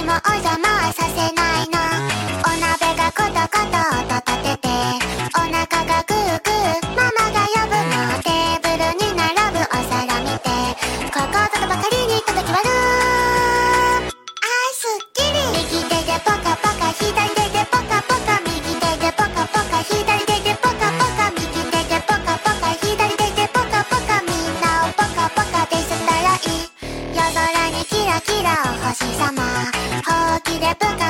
もお邪魔はさせないの。お鍋がコトコト音立てて、お腹がグーグーママが呼ぶの。テーブルに並ぶお皿見て、ここぞとばかりに叩き割る。すっきり。右手でポカポカ、左手でポカポカ、右手でポカポカ、左手でポカポカ、右手でポカポカ、左手でポカポカ、みんなをポカポカですたらいい。夜空にキラキラお星様、ほうきでプカ